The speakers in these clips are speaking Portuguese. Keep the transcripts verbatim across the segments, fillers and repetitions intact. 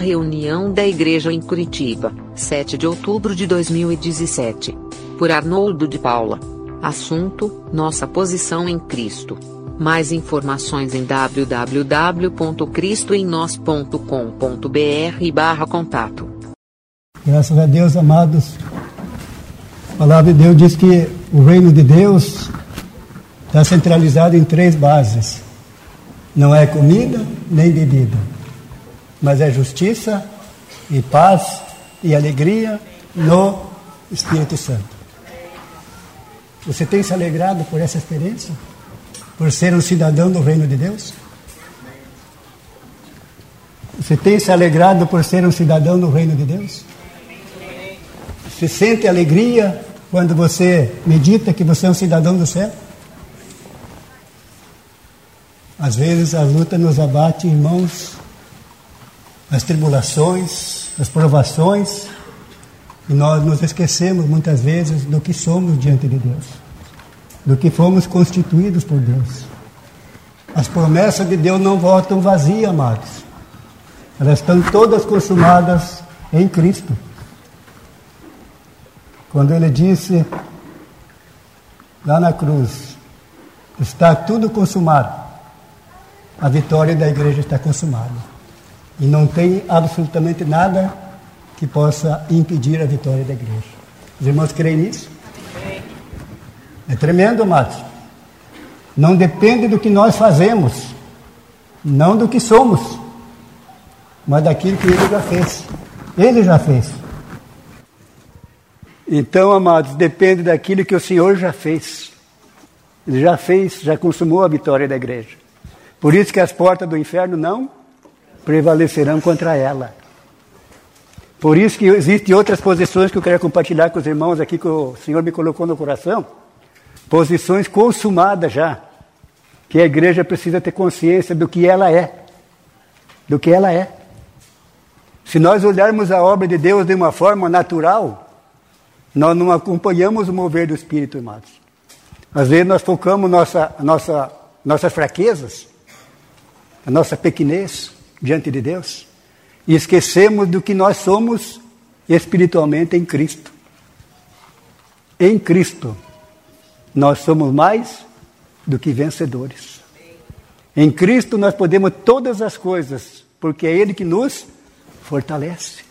Reunião da Igreja em Curitiba, sete de outubro de dois mil e dezessete. Por Arnoldo de Paula. Assunto: nossa posição em Cristo. Mais informações em w w w ponto cristo em nós ponto com ponto b r barra contato. Graças a Deus, amados. A palavra de Deus diz que o reino de Deus está centralizado em três bases. Não é comida nem bebida, mas é justiça e paz e alegria no Espírito Santo. Você tem se alegrado por essa experiência? Por ser um cidadão do reino de Deus? Você tem se alegrado por ser um cidadão do reino de Deus? Você sente alegria quando você medita que você é um cidadão do céu? Às vezes a luta nos abate, irmãos, as tribulações, as provações, e nós nos esquecemos muitas vezes do que somos diante de Deus, do que fomos constituídos por Deus. As promessas de Deus não voltam vazias, amados. Elas estão todas consumadas em Cristo. Quando Ele disse lá na cruz, está tudo consumado, a vitória da igreja está consumada. E não tem absolutamente nada que possa impedir a vitória da igreja. Os irmãos creem nisso? É tremendo, amados. Não depende do que nós fazemos, não do que somos, mas daquilo que Ele já fez. Ele já fez. Então, amados, depende daquilo que o Senhor já fez. Ele já fez, já consumou a vitória da igreja. Por isso que as portas do inferno não prevalecerão contra ela. Por isso que existem outras posições que eu quero compartilhar com os irmãos aqui, que o Senhor me colocou no coração. Posições consumadas já. Que a igreja precisa ter consciência do que ela é. Do que ela é. Se nós olharmos a obra de Deus de uma forma natural, nós não acompanhamos o mover do Espírito, irmãos. Às vezes nós focamos nossa, nossa, nossas fraquezas, a nossa pequenez diante de Deus, e esquecemos do que nós somos espiritualmente em Cristo. Em Cristo, nós somos mais do que vencedores. Em Cristo nós podemos todas as coisas, porque é Ele que nos fortalece.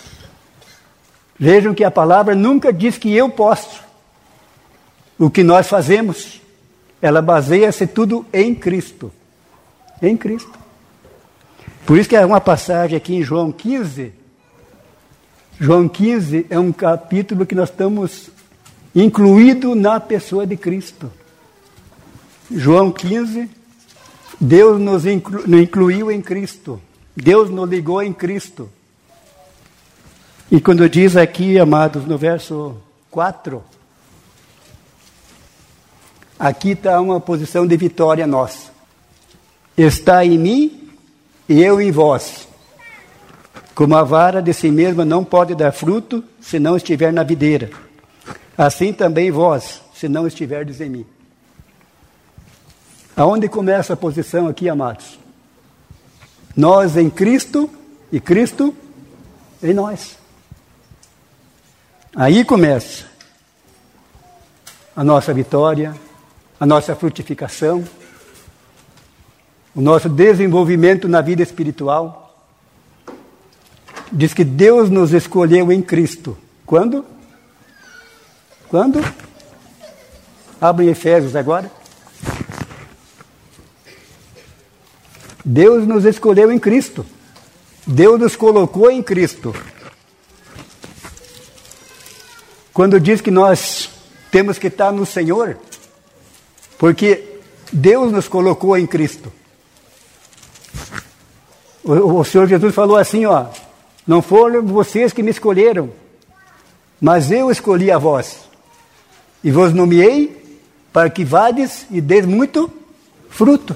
Vejam que a palavra nunca diz que eu posso. O que nós fazemos, ela baseia-se tudo em Cristo. Em Cristo. Por isso que há uma passagem aqui em João quinze. João quinze é um capítulo que nós estamos incluídos na pessoa de Cristo. João quinze, Deus nos inclu, nos incluiu em Cristo. Deus nos ligou em Cristo. E quando diz aqui, amados, no verso quatro, aqui está uma posição de vitória nossa. Está em mim e eu em vós. Como a vara de si mesma não pode dar fruto se não estiver na videira, assim também vós, se não estiverdes em mim. Aonde começa a posição aqui, amados? Nós em Cristo e Cristo em nós. Aí começa a nossa vitória, a nossa frutificação, o nosso desenvolvimento na vida espiritual. Diz que Deus nos escolheu em Cristo. Quando? Quando? Abre Efésios agora. Deus nos escolheu em Cristo. Deus nos colocou em Cristo. Quando diz que nós temos que estar no Senhor, porque Deus nos colocou em Cristo. O, o Senhor Jesus falou assim, ó, não foram vocês que me escolheram, mas eu escolhi a vós, e vos nomeei para que vades e deis muito fruto.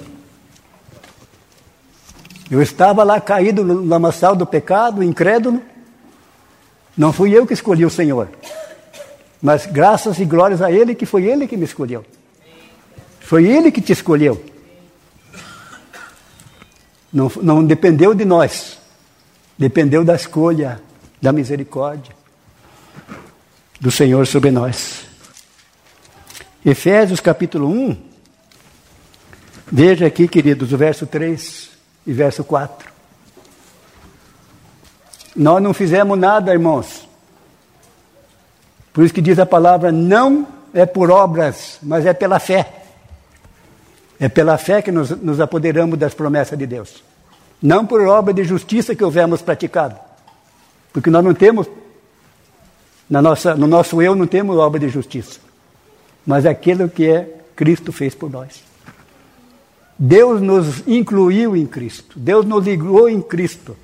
Eu estava lá caído no lamaçal do pecado, incrédulo, não fui eu que escolhi o Senhor. Mas graças e glórias a Ele, que foi Ele que me escolheu. Foi Ele que te escolheu. Não, não dependeu de nós. Dependeu da escolha, da misericórdia do Senhor sobre nós. Efésios capítulo um, veja aqui, queridos, o verso três e verso quatro. Nós não fizemos nada, irmãos. Por isso que diz a palavra, não é por obras, mas é pela fé. É pela fé que nos, nos apoderamos das promessas de Deus. Não por obra de justiça que houvemos praticado. Porque nós não temos, na nossa, no nosso eu não temos obra de justiça. Mas aquilo que é Cristo fez por nós. Deus nos incluiu em Cristo. Deus nos ligou em Cristo.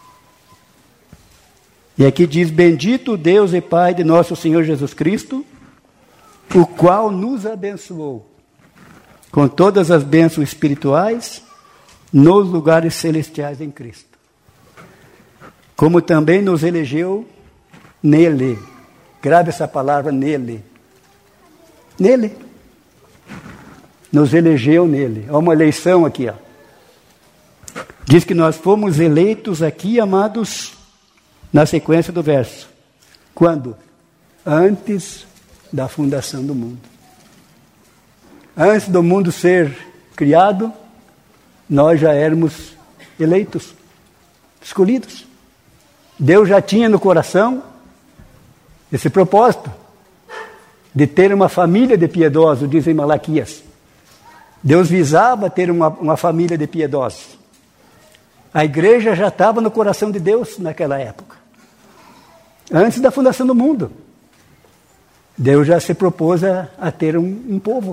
E aqui diz, bendito Deus e Pai de nosso Senhor Jesus Cristo, o qual nos abençoou com todas as bênçãos espirituais nos lugares celestiais em Cristo. Como também nos elegeu nele. Grave essa palavra, nele. Nele. Nos elegeu nele. Há uma eleição aqui, ó. Diz que nós fomos eleitos aqui, amados, na sequência do verso. Quando? Antes da fundação do mundo. Antes do mundo ser criado, nós já éramos eleitos, escolhidos. Deus já tinha no coração esse propósito de ter uma família de piedosos, dizem Malaquias. Deus visava ter uma, uma família de piedosos. A igreja já estava no coração de Deus naquela época. Antes da fundação do mundo. Deus já se propôs a, a ter um, um povo.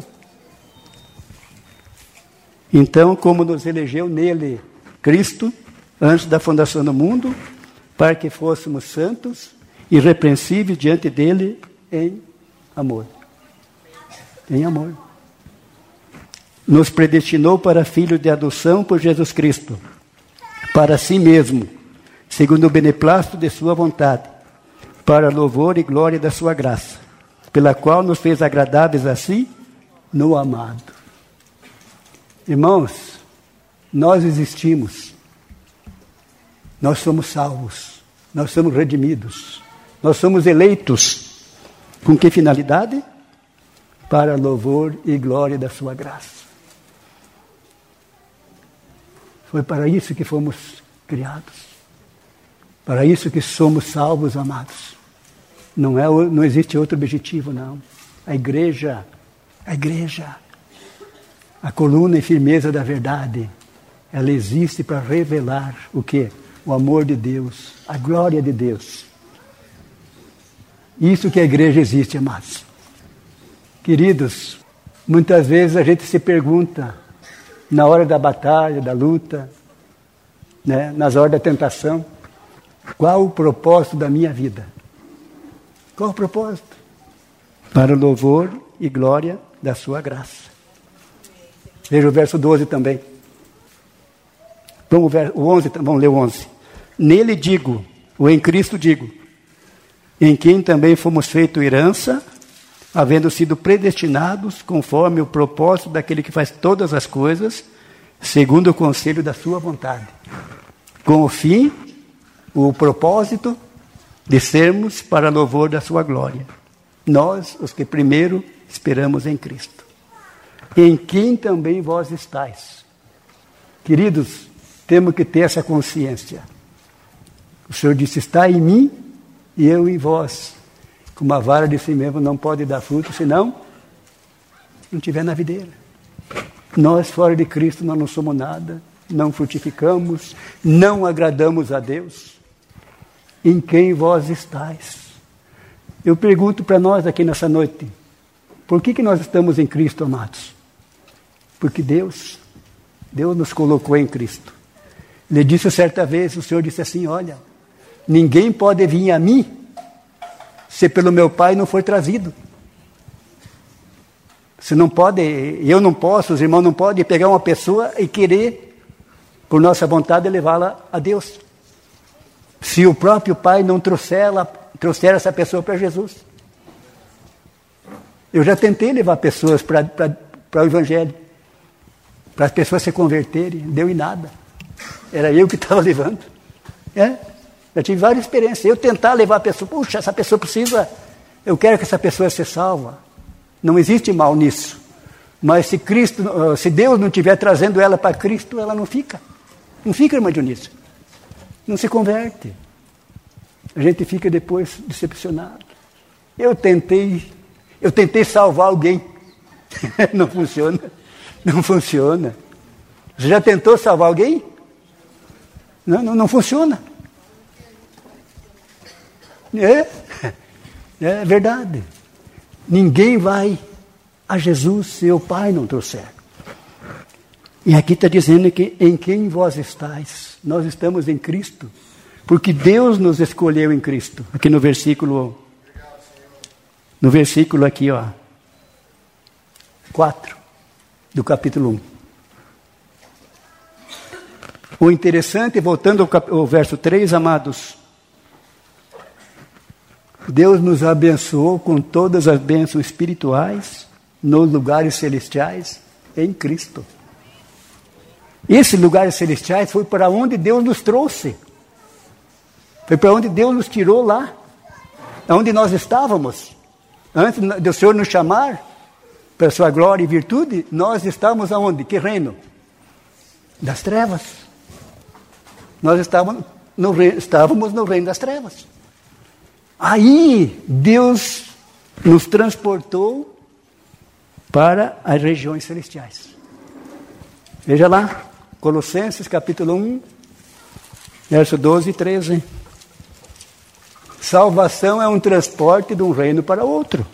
Então, como nos elegeu nele, Cristo, antes da fundação do mundo, para que fôssemos santos, irrepreensíveis diante dele em amor. Em amor. Nos predestinou para filho de adoção por Jesus Cristo, para si mesmo, segundo o beneplácito de sua vontade, para louvor e glória da sua graça, pela qual nos fez agradáveis a si no amado. Irmãos, nós existimos, nós somos salvos, nós somos redimidos, nós somos eleitos. Com que finalidade? Para louvor e glória da sua graça. Foi para isso que fomos criados. Para isso que somos salvos, amados. Não, é, não existe outro objetivo, não. A igreja, a igreja, a coluna e firmeza da verdade, ela existe para revelar o quê? O amor de Deus, a glória de Deus. Isso que a igreja existe, amados. Queridos, muitas vezes a gente se pergunta, na hora da batalha, da luta, né, nas horas da tentação, qual o propósito da minha vida? Qual o propósito? Para o louvor e glória da sua graça. Veja o verso doze também. Vamos, ver, o onze, vamos ler o onze. Nele digo, ou em Cristo digo, em quem também fomos feito herança, havendo sido predestinados conforme o propósito daquele que faz todas as coisas, segundo o conselho da sua vontade. Com o fim, o propósito de sermos para louvor da sua glória. Nós, os que primeiro esperamos em Cristo. Em quem também vós estáis. Queridos, temos que ter essa consciência. O Senhor disse, está em mim e eu em vós. Como a vara de si mesmo não pode dar fruto, senão não tiver na videira. Nós, fora de Cristo, nós não somos nada, não frutificamos, não agradamos a Deus. Em quem vós estáis? Eu pergunto para nós aqui nessa noite, por que que nós estamos em Cristo, amados? Porque Deus, Deus nos colocou em Cristo. Ele disse certa vez, o Senhor disse assim, olha, ninguém pode vir a mim se pelo meu Pai não for trazido. Você não pode, eu não posso, os irmãos não podem pegar uma pessoa e querer, por nossa vontade, levá-la a Deus. Se o próprio Pai não trouxer, ela, trouxer essa pessoa para Jesus. Eu já tentei levar pessoas para, para, para o Evangelho, para as pessoas se converterem, deu em nada. Era eu que estava levando. É, Já tive várias experiências. Eu tentar levar a pessoa, puxa, essa pessoa precisa, eu quero que essa pessoa seja salva. Não existe mal nisso. Mas se Cristo, se Deus não estiver trazendo ela para Cristo, ela não fica. Não fica, irmã Dionísio. Não se converte. A gente fica depois decepcionado. Eu tentei, eu tentei salvar alguém. Não funciona. Não funciona. Você já tentou salvar alguém? Não, não, não funciona. É, é verdade. Ninguém vai a Jesus se o Pai não trouxer. E aqui está dizendo que em quem vós estáis? Nós estamos em Cristo, porque Deus nos escolheu em Cristo. Aqui no versículo, no versículo aqui, ó, quatro do capítulo um. O interessante, voltando ao, cap, ao verso três, amados, Deus nos abençoou com todas as bênçãos espirituais nos lugares celestiais em Cristo. Esses lugares celestiais foi para onde Deus nos trouxe. Foi para onde Deus nos tirou lá. Onde nós estávamos. Antes do Senhor nos chamar para a sua glória e virtude, nós estávamos aonde? Que reino? Das trevas. Nós estávamos no, reino, estávamos no reino das trevas. Aí Deus nos transportou para as regiões celestiais. Veja lá, Colossenses capítulo um, verso doze e treze. Salvação é um transporte de um reino para outro.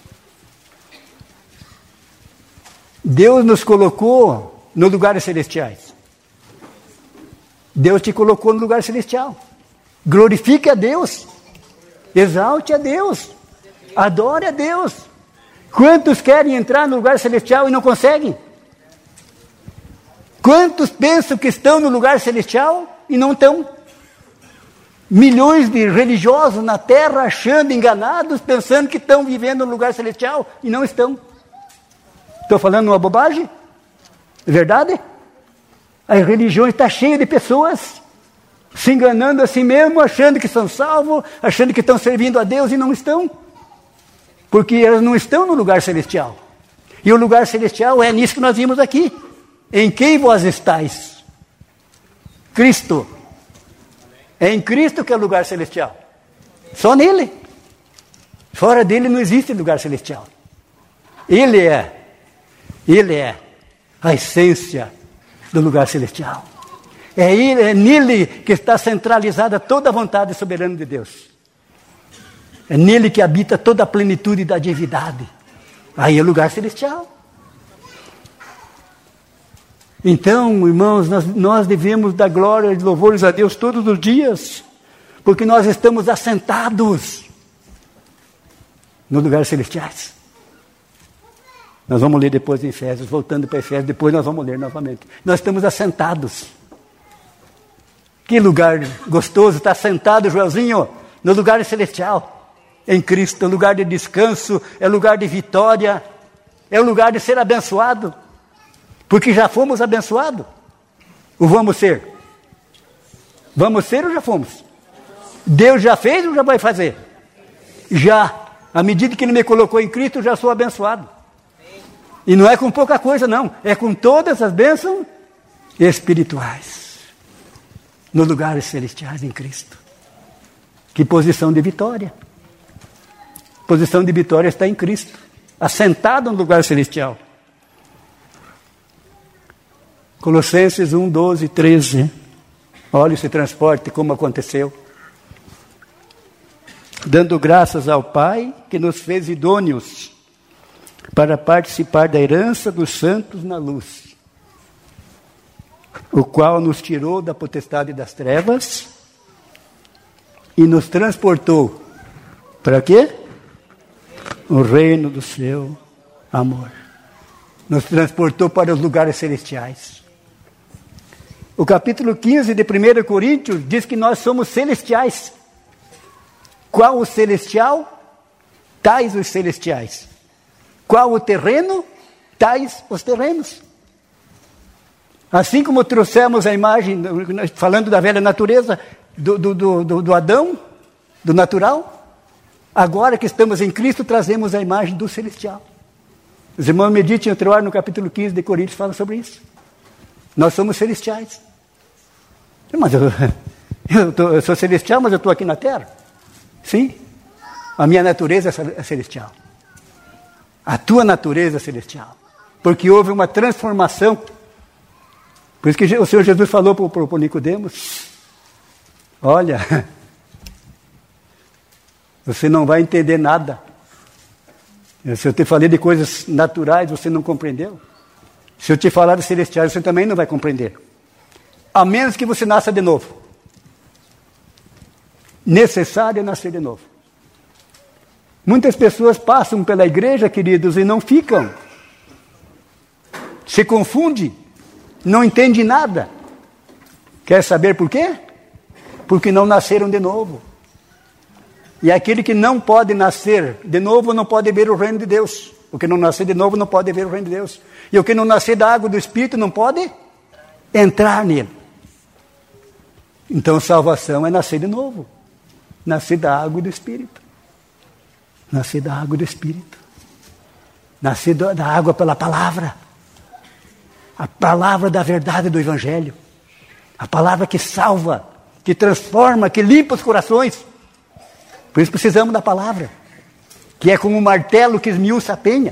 Deus nos colocou nos lugares celestiais. Deus te colocou no lugar celestial. Glorifique a Deus. Exalte a Deus. Adore a Deus. Quantos querem entrar no lugar celestial e não conseguem? Quantos pensam que estão no lugar celestial e não estão? Milhões de religiosos na terra achando enganados, pensando que estão vivendo no lugar celestial e não estão. Estou falando uma bobagem? É verdade? As religiões estão cheias de pessoas se enganando a si mesmo, achando que são salvos, achando que estão servindo a Deus e não estão. Porque elas não estão no lugar celestial. E o lugar celestial é nisso que nós vimos aqui. Em quem vós estáis? Cristo. É em Cristo que é o lugar celestial. Só nele. Fora dele não existe lugar celestial. Ele é. Ele é a essência do lugar celestial. É, ele, é nele que está centralizada toda a vontade soberana de Deus. É nele que habita toda a plenitude da divindade. Aí é o lugar celestial. Então, irmãos, nós, nós devemos dar glória e louvores a Deus todos os dias, porque nós estamos assentados nos lugares celestiais. Nós vamos ler depois em Efésios, voltando para Efésios, depois nós vamos ler novamente. Nós estamos assentados. Que lugar gostoso estar sentado, Joelzinho, no lugar celestial, em Cristo. É lugar de descanso, é lugar de vitória, é o lugar de ser abençoado. Porque já fomos abençoados. Ou vamos ser? Vamos ser ou já fomos? Deus já fez ou já vai fazer? Já. À medida que Ele me colocou em Cristo, eu já sou abençoado. E não é com pouca coisa, não. É com todas as bênçãos espirituais. Nos lugares celestiais em Cristo. Que posição de vitória. Posição de vitória está em Cristo. Assentado no lugar celestial. Colossenses um, doze, treze. Olha esse transporte, como aconteceu. Dando graças ao Pai, que nos fez idôneos para participar da herança dos santos na luz, o qual nos tirou da potestade das trevas e nos transportou para quê? O reino do seu amor. Nos transportou para os lugares celestiais. O capítulo quinze de primeira Coríntios diz que nós somos celestiais. Qual o celestial? Tais os celestiais. Qual o terreno? Tais os terrenos. Assim como trouxemos a imagem, falando da velha natureza, do, do, do, do, do Adão, do natural. Agora que estamos em Cristo, trazemos a imagem do celestial. Os irmãos meditem outra hora no capítulo quinze de Coríntios, fala sobre isso. Nós somos celestiais. Mas eu, eu, tô, eu sou celestial, mas eu estou aqui na terra. Sim, a minha natureza é celestial. A tua natureza é celestial. Porque houve uma transformação. Por isso que o Senhor Jesus falou para o Nicodemos: olha, você não vai entender nada. Se eu te falei de coisas naturais, você não compreendeu. Se eu te falar de celestiais, você também não vai compreender. A menos que você nasça de novo. Necessário é nascer de novo. Muitas pessoas passam pela igreja, queridos, e não ficam. Se confunde, não entende nada. Quer saber por quê? Porque não nasceram de novo. E aquele que não pode nascer de novo não pode ver o reino de Deus. O que não nascer de novo não pode ver o reino de Deus. E o que não nascer da água do Espírito não pode entrar nele. Então salvação é nascer de novo. Nascer da água e do Espírito. Nascer da água e do Espírito. Nascer da água pela palavra. A palavra da verdade do Evangelho. A palavra que salva, que transforma, que limpa os corações. Por isso precisamos da palavra, que é como um martelo que esmiuça a penha.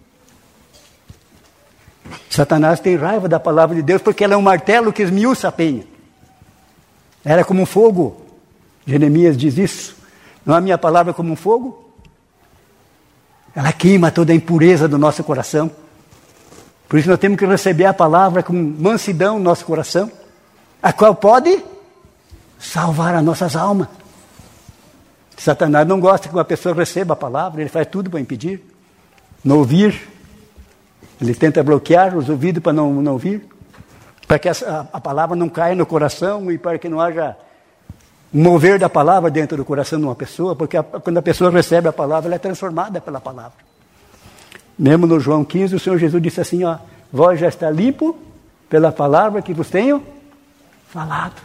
Satanás tem raiva da palavra de Deus porque ela é um martelo que esmiuça a penha. Ela é como um fogo. Jeremias diz isso. Não é a minha palavra como um fogo? Ela queima toda a impureza do nosso coração. Por isso nós temos que receber a palavra com mansidão no nosso coração, a qual pode salvar as nossas almas. Satanás não gosta que uma pessoa receba a palavra, ele faz tudo para impedir, não ouvir. Ele tenta bloquear os ouvidos para não, não ouvir, para que a, a palavra não caia no coração e para que não haja um mover da palavra dentro do coração de uma pessoa, porque a, quando a pessoa recebe a palavra, ela é transformada pela palavra. Mesmo no João quinze, o Senhor Jesus disse assim, ó, vós já está limpo pela palavra que vos tenho falado.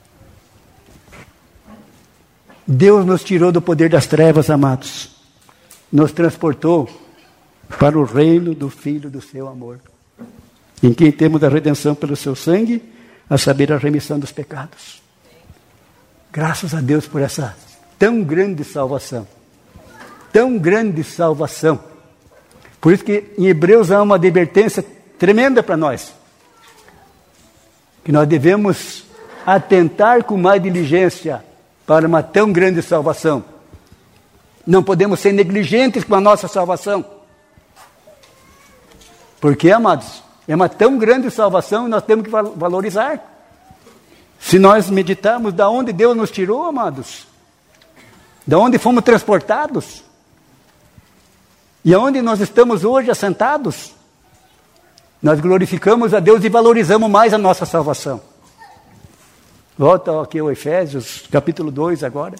Deus nos tirou do poder das trevas, amados. Nos transportou para o reino do Filho do seu amor, em quem temos a redenção pelo seu sangue, a saber, a remissão dos pecados. Graças a Deus por essa tão grande salvação. Tão grande salvação. Por isso que em Hebreus há uma advertência tremenda para nós. Que nós devemos atentar com mais diligência para uma tão grande salvação. Não podemos ser negligentes com a nossa salvação. Porque, amados, é uma tão grande salvação e nós temos que valorizar. Se nós meditarmos de onde Deus nos tirou, amados, de onde fomos transportados, e aonde nós estamos hoje assentados, nós glorificamos a Deus e valorizamos mais a nossa salvação. Volta aqui ao Efésios, capítulo dois agora.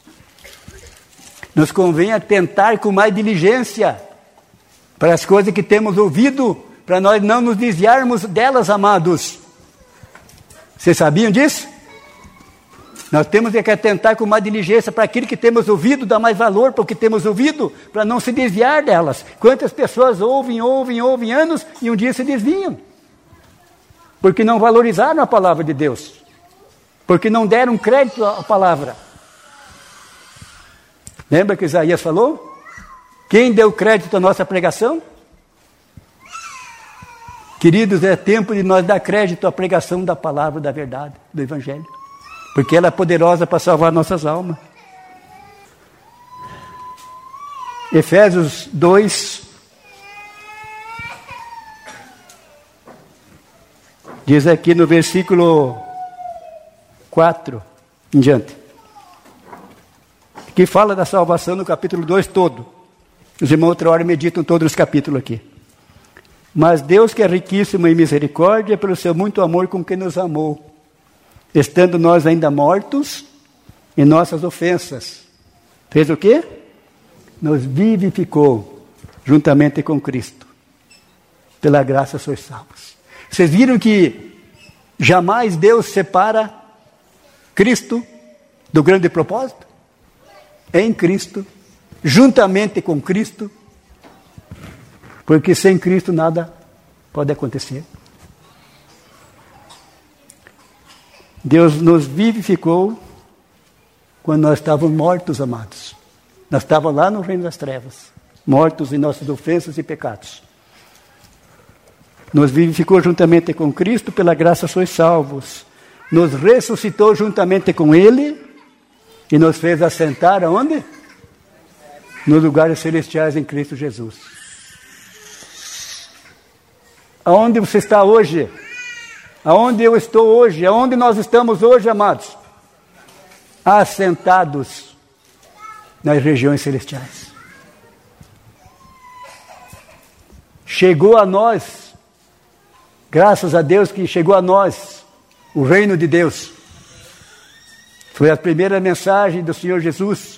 Nos convém atentar com mais diligência para as coisas que temos ouvido, para nós não nos desviarmos delas, amados. Vocês sabiam disso? Nós temos que atentar com mais diligência para aquilo que temos ouvido, dar mais valor para o que temos ouvido, para não se desviar delas. Quantas pessoas ouvem, ouvem, ouvem anos e um dia se desviam? Porque não valorizaram a palavra de Deus. Porque não deram crédito à palavra. Lembra que Isaías falou? Quem deu crédito à nossa pregação? Queridos, é tempo de nós dar crédito à pregação da palavra da verdade, do Evangelho. Porque ela é poderosa para salvar nossas almas. Efésios dois. Diz aqui no versículo quatro em diante. Que fala da salvação no capítulo dois todo. Os irmãos outra hora meditam todos os capítulos aqui. Mas Deus, que é riquíssimo em misericórdia, pelo seu muito amor com que nos amou, estando nós ainda mortos em nossas ofensas, fez o quê? Nos vivificou juntamente com Cristo. Pela graça sois salvos. Vocês viram que jamais Deus separa Cristo do grande propósito? Em Cristo, juntamente com Cristo, porque sem Cristo nada pode acontecer. Deus nos vivificou quando nós estávamos mortos, amados. Nós estávamos lá no reino das trevas, mortos em nossas ofensas e pecados. Nos vivificou juntamente com Cristo, pela graça sois salvos. Nos ressuscitou juntamente com Ele e nos fez assentar aonde? Nos lugares celestiais em Cristo Jesus. Aonde você está hoje? Aonde eu estou hoje? Aonde nós estamos hoje, amados? Assentados nas regiões celestiais. Chegou a nós, graças a Deus que chegou a nós, o reino de Deus. Foi a primeira mensagem do Senhor Jesus,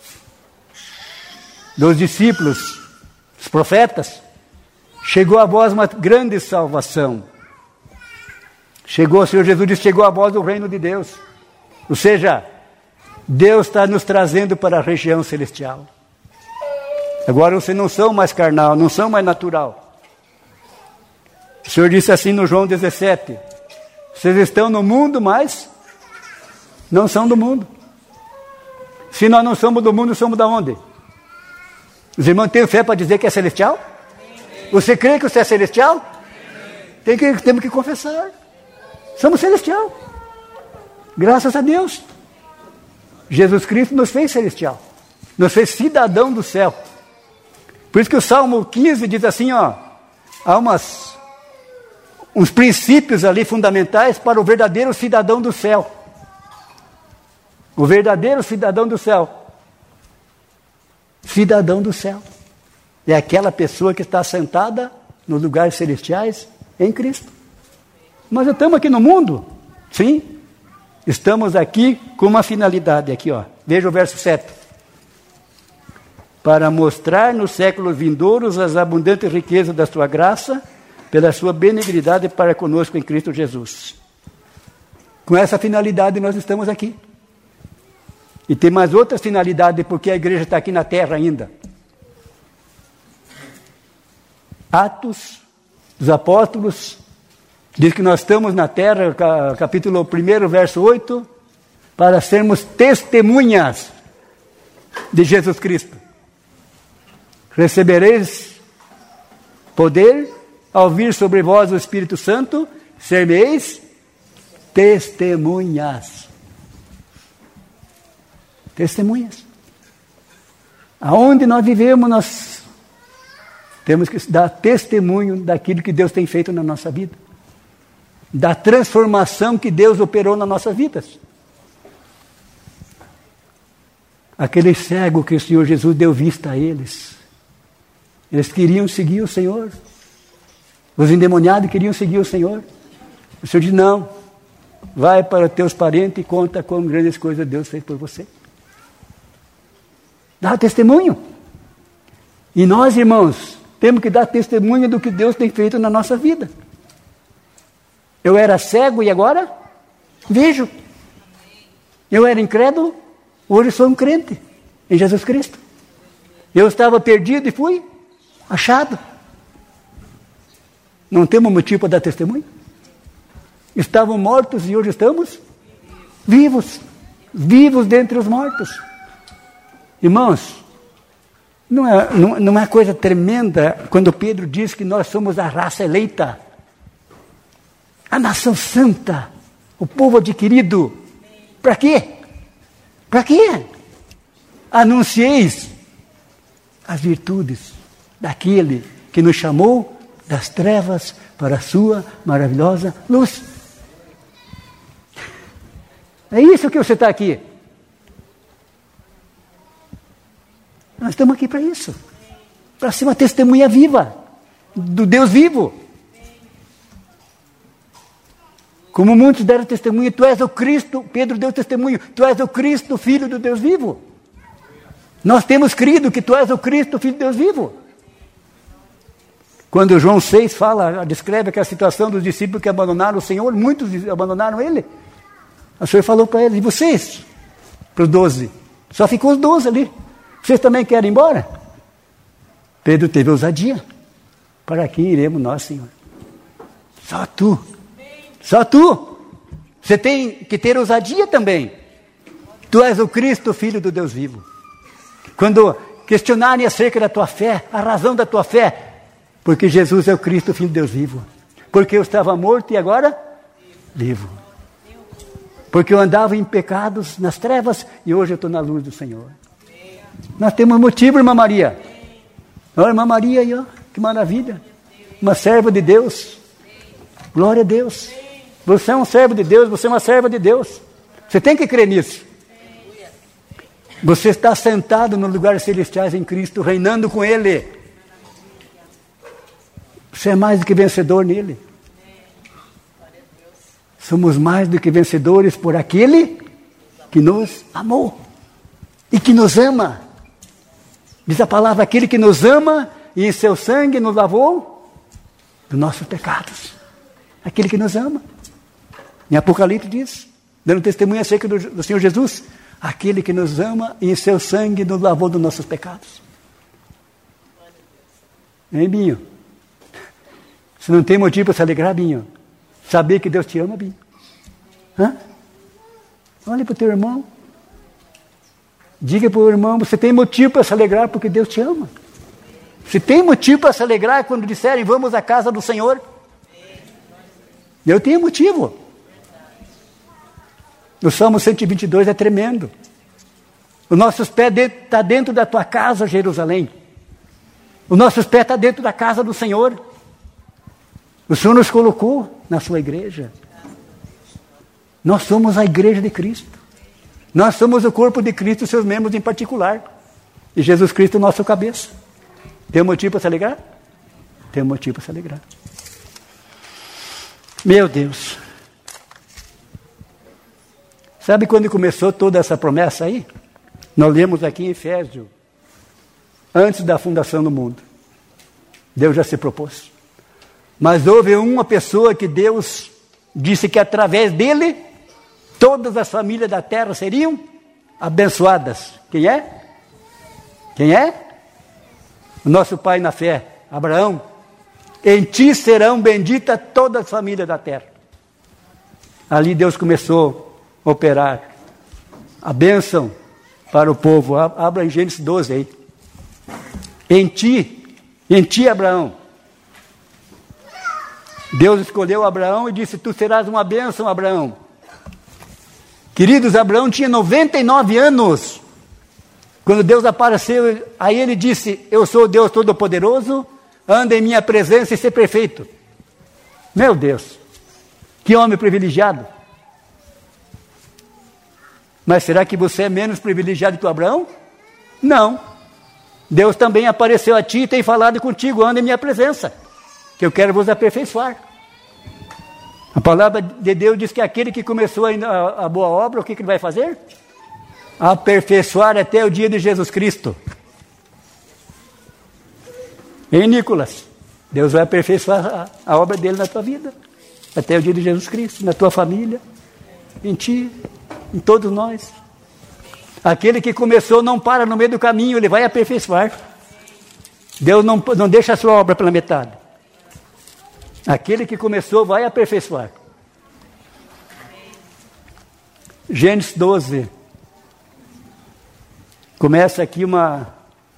dos discípulos, dos profetas. Chegou a vós uma grande salvação. Chegou, o Senhor Jesus disse, chegou a vós o reino de Deus. Ou seja, Deus está nos trazendo para a região celestial. Agora vocês não são mais carnal, não são mais natural. O Senhor disse assim no João dezessete, vocês estão no mundo, mas não são do mundo. Se nós não somos do mundo, somos da onde? Os irmãos têm fé para dizer que é celestial? Você crê que você é celestial? Tem que, temos que confessar. Somos celestial. Graças a Deus. Jesus Cristo nos fez celestial. Nos fez cidadão do céu. Por isso que o Salmo quinze diz assim, ó, há umas, uns princípios ali fundamentais para o verdadeiro cidadão do céu. O verdadeiro cidadão do céu. Cidadão do céu. É aquela pessoa que está sentada nos lugares celestiais em Cristo. Nós estamos aqui no mundo, sim. Estamos aqui com uma finalidade, aqui ó. Veja o verso sete. Para mostrar nos séculos vindouros as abundantes riquezas da sua graça, pela sua benignidade para conosco em Cristo Jesus. Com essa finalidade nós estamos aqui. E tem mais outra finalidade, porque a igreja está aqui na terra ainda. Atos dos Apóstolos diz que nós estamos na terra, capítulo um, verso oito, para sermos testemunhas de Jesus Cristo. Recebereis poder ao vir sobre vós o Espírito Santo, sereis testemunhas. Testemunhas. Aonde nós vivemos, nós temos que dar testemunho daquilo que Deus tem feito na nossa vida. Da transformação que Deus operou nas nossas vidas. Aquele cego que o Senhor Jesus deu vista a eles. Eles queriam seguir o Senhor. Os endemoniados queriam seguir o Senhor. O Senhor disse, não. Vai para os teus parentes e conta como grandes coisas Deus fez por você. Dá testemunho. E nós, irmãos, temos que dar testemunho do que Deus tem feito na nossa vida. Eu era cego e agora vejo. Eu era incrédulo, hoje sou um crente em Jesus Cristo. Eu estava perdido e fui achado. Não temos motivo para dar testemunho? Estavam mortos e hoje estamos vivos. Vivos dentre os mortos. Irmãos, não é, não, não é coisa tremenda quando Pedro diz que nós somos a raça eleita, a nação santa, o povo adquirido. Para quê? Para quê? Anuncieis as virtudes daquele que nos chamou das trevas para a sua maravilhosa luz. É isso que você está aqui. Nós estamos aqui para isso. Para ser uma testemunha viva do Deus vivo. Como muitos deram testemunho, tu és o Cristo, Pedro deu testemunho, tu és o Cristo, Filho do Deus vivo. Nós temos crido que tu és o Cristo, Filho de Deus vivo. Quando João seis fala, descreve aquela situação dos discípulos que abandonaram o Senhor, muitos abandonaram Ele. O Senhor falou para eles, e vocês? para os doze. Só ficou os doze ali. Vocês também querem ir embora? Pedro teve ousadia. Para quem iremos nós, Senhor? Só tu. Só tu. Você tem que ter ousadia também. Tu és o Cristo, Filho do Deus vivo. Quando questionarem acerca da tua fé, a razão da tua fé, porque Jesus é o Cristo, Filho de Deus vivo. Porque eu estava morto e agora vivo. Porque eu andava em pecados, nas trevas, e hoje eu estou na luz do Senhor. Nós temos motivo, irmã Maria. Olha, irmã Maria aí, ó, que maravilha. Uma serva de Deus. Glória a Deus. Você é um servo de Deus, você é uma serva de Deus. Você tem que crer nisso. Você está sentado no lugar celestiais em Cristo, reinando com Ele. Você é mais do que vencedor nele. Somos mais do que vencedores por aquele que nos amou e que nos ama. Diz a palavra, aquele que nos ama e em seu sangue nos lavou dos nossos pecados. Aquele que nos ama. Em Apocalipse diz, dando testemunho acerca do, do Senhor Jesus, aquele que nos ama e em seu sangue nos lavou dos nossos pecados. Hein, Binho? Você não tem motivo para se alegrar, Binho? Saber que Deus te ama, Binho? Hã? Olha para o teu irmão. Diga para o irmão, você tem motivo para se alegrar porque Deus te ama. Você tem motivo para se alegrar quando disserem, vamos à casa do Senhor? Eu tenho motivo. O Salmo cento e vinte e dois é tremendo. Os nossos pés estão tá dentro da tua casa, Jerusalém. Os nossos pés estão tá dentro da casa do Senhor. O Senhor nos colocou na sua igreja. Nós somos a igreja de Cristo. Nós somos o corpo de Cristo, seus membros em particular. E Jesus Cristo é o nosso cabeça. Tem um motivo para se alegrar? Tem um motivo para se alegrar. Meu Deus. Sabe quando começou toda essa promessa aí? Nós lemos aqui em Efésios. Antes da fundação do mundo. Deus já se propôs. Mas houve uma pessoa que Deus disse que através dele, todas as famílias da terra seriam abençoadas. Quem é? Quem é? O nosso pai na fé, Abraão. Em ti serão benditas todas as famílias da terra. Ali Deus começou a operar a bênção para o povo. Abra em Gênesis doze aí. Em ti, em ti, Abraão. Deus escolheu Abraão e disse, tu serás uma bênção, Abraão. Queridos, Abraão tinha noventa e nove anos. Quando Deus apareceu, aí ele disse, eu sou o Deus Todo-Poderoso, anda em minha presença e ser perfeito. Meu Deus, que homem privilegiado. Mas será que você é menos privilegiado que o Abraão? Não. Deus também apareceu a ti e tem falado contigo, anda em minha presença, que eu quero vos aperfeiçoar. A palavra de Deus diz que aquele que começou a, a boa obra, o que, que ele vai fazer? Aperfeiçoar até o dia de Jesus Cristo. Hein, Nicolas? Deus vai aperfeiçoar a, a obra dele na tua vida, até o dia de Jesus Cristo, na tua família, em ti, em todos nós. Aquele que começou não para no meio do caminho, ele vai aperfeiçoar. Deus não, não deixa a sua obra pela metade. Aquele que começou vai aperfeiçoar. Gênesis doze. Começa aqui uma,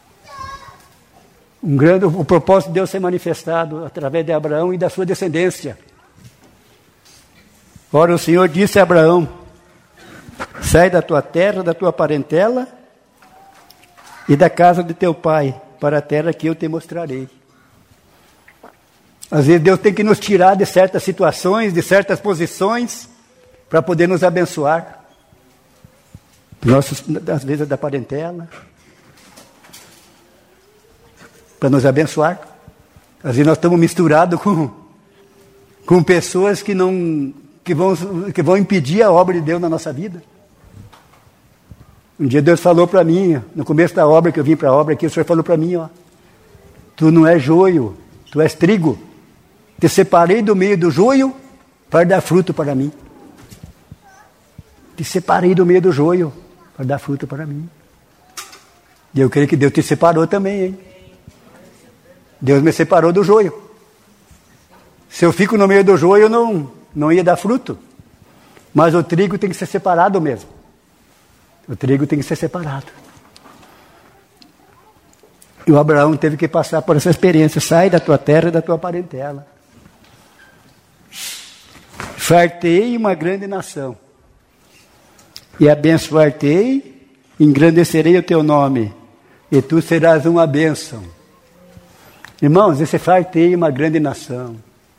um grande, o propósito de Deus ser manifestado através de Abraão e da sua descendência. Ora, o Senhor disse a Abraão, sai da tua terra, da tua parentela e da casa de teu pai, para a terra que eu te mostrarei. Às vezes Deus tem que nos tirar de certas situações, de certas posições, para poder nos abençoar. Nossos, às vezes da parentela, para nos abençoar. Às vezes nós estamos misturados com, com pessoas que, não, que, vão, que vão impedir a obra de Deus na nossa vida. Um dia Deus falou para mim, no começo da obra, que eu vim para a obra aqui, o Senhor falou para mim, ó, tu não és joio, tu és trigo. Te separei do meio do joio para dar fruto para mim. Te separei do meio do joio. para dar fruto para mim. E eu creio que Deus te separou também, hein? Deus me separou do joio. Se eu fico no meio do joio, eu não, não ia dar fruto. Mas o trigo tem que ser separado mesmo. O trigo tem que ser separado. E o Abraão teve que passar por essa experiência. Sai da tua terra e da tua parentela. Fartei uma grande nação. E abençoar-te-ei, engrandecerei o teu nome. E tu serás uma bênção. Irmãos, esse fartei uma grande nação.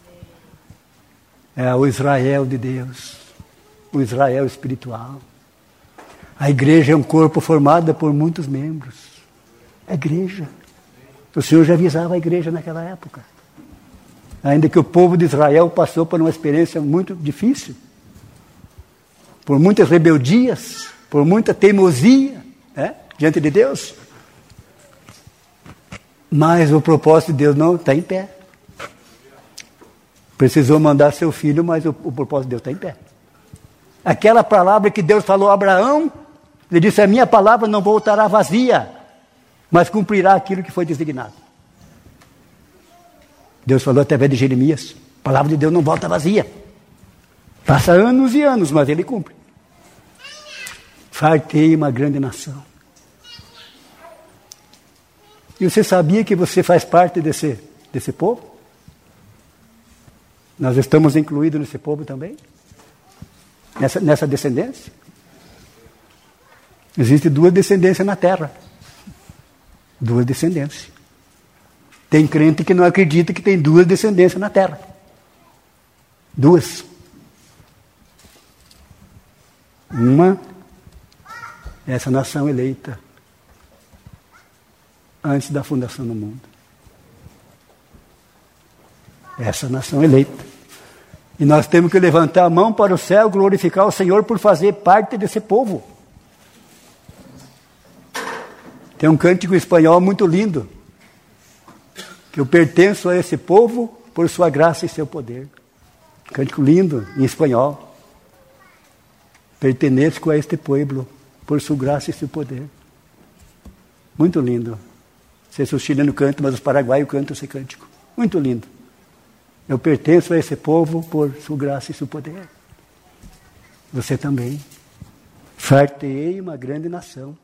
É o Israel de Deus. O Israel espiritual. A igreja é um corpo formado por muitos membros. A igreja. O Senhor já avisava a igreja naquela época. Ainda que o povo de Israel passou por uma experiência muito difícil. Por muitas rebeldias. Por muita teimosia, né, diante de Deus. Mas o propósito de Deus não está em pé. Precisou mandar seu filho, mas o, o propósito de Deus está em pé. Aquela palavra que Deus falou a Abraão, ele disse, a minha palavra não voltará vazia, mas cumprirá aquilo que foi designado. Deus falou através de Jeremias, a palavra de Deus não volta vazia. Passa anos e anos, mas ele cumpre. Fartei uma grande nação. E você sabia que você faz parte desse, desse povo? Nós estamos incluídos nesse povo também? Nessa, nessa descendência? Existem duas descendências na terra. Duas descendências. Tem crente que não acredita que tem duas descendências na terra. Duas. Uma, essa nação eleita, antes da fundação do mundo. Essa nação eleita. E nós temos que levantar a mão para o céu, glorificar o Senhor por fazer parte desse povo. Tem um cântico espanhol muito lindo, que eu pertenço a esse povo por sua graça e seu poder. Cântico lindo, em espanhol. Pertenço a este pueblo por sua graça e seu poder. Muito lindo. Não sei se os chilenos cantam, mas os paraguaios cantam esse cântico. Muito lindo. Eu pertenço a esse povo por sua graça e seu poder. Você também. Fartei uma grande nação.